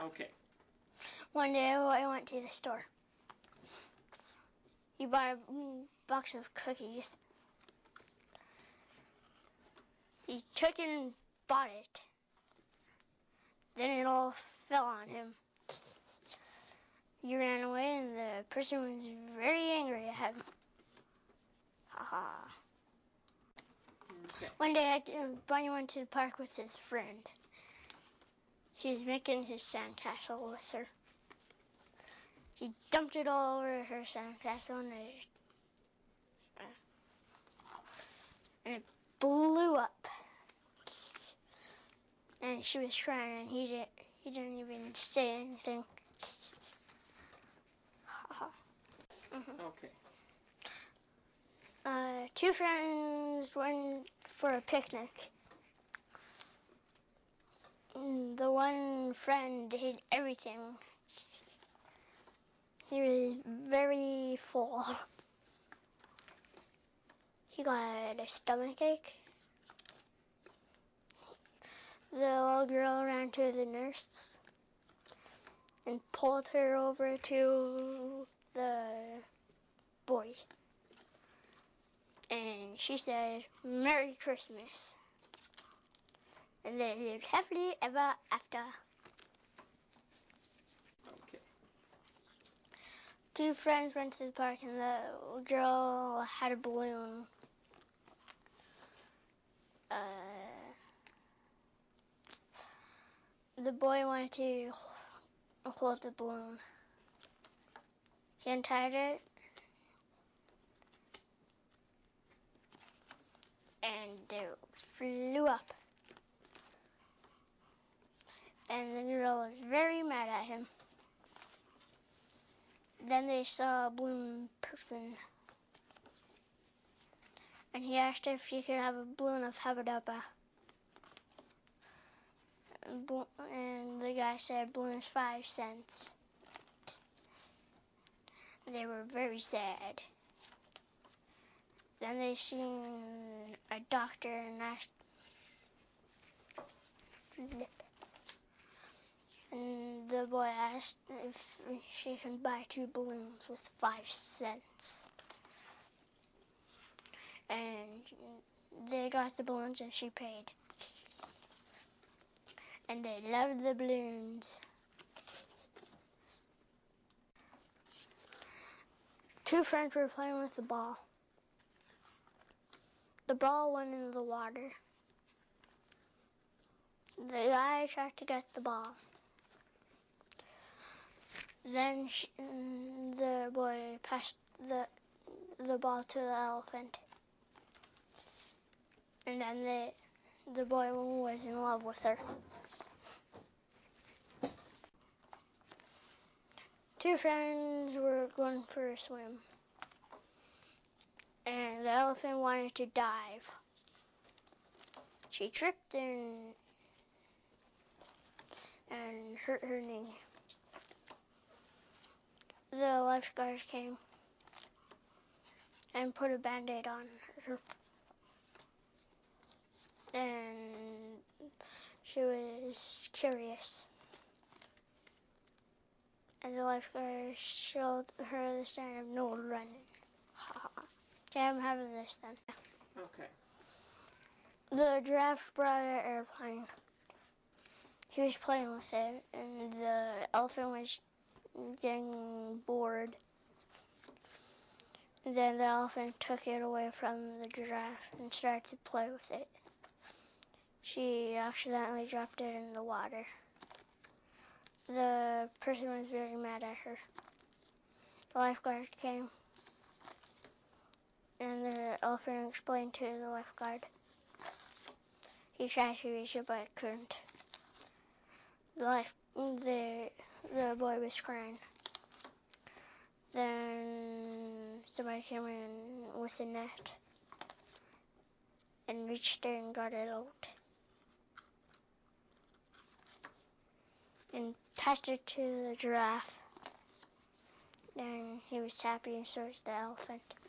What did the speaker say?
Okay. One day I went to the store. He bought a box of cookies. He took it and bought it. Then it all fell on him. He ran away and the person was very angry at him. Haha. Okay. One day Bunny went to the park with his friend. She was making his sandcastle with her. He dumped it all over her sandcastle and it blew up. And she was crying and he didn't even say anything. Okay. Two friends went for a picnic. The one friend ate everything. He was very full. He got a stomachache. The little girl ran to the nurse and pulled her over to the boy. And she said, "Merry Christmas." And they lived happily ever after. Okay. Two friends went to the park and the girl had a balloon. The boy wanted to hold the balloon. He untied it and it flew up. And the girl was very mad at him. Then they saw a balloon person. And he asked her if she could have a balloon of Hubba Dubba. And the guy said balloon is 5 cents. They were very sad. Then they seen a doctor and asked Flip. And the boy asked if she can buy 2 balloons with 5 cents. And they got the balloons and she paid. And they loved the balloons. Two friends were playing with the ball. The ball went in the water. The guy tried to get the ball. Then the boy passed the ball to the elephant. And then the boy was in love with her. Two friends were going for a swim. And the elephant wanted to dive. She tripped and hurt her knee. The lifeguard came and put a Band-Aid on her. And she was curious. And the lifeguard showed her the sign of no running. Okay, I'm having this then. Okay. The giraffe brought an airplane. He was playing with it, and the elephant was getting bored. And then the elephant took it away from the giraffe and started to play with it. She accidentally dropped it in the water. The person was very mad at her. The lifeguard came, and the elephant explained to the lifeguard. He tried to reach it, but couldn't. The boy was crying. Then somebody came in with a net and reached there and got it out. And passed it to the giraffe. And he was happy, and so was the elephant.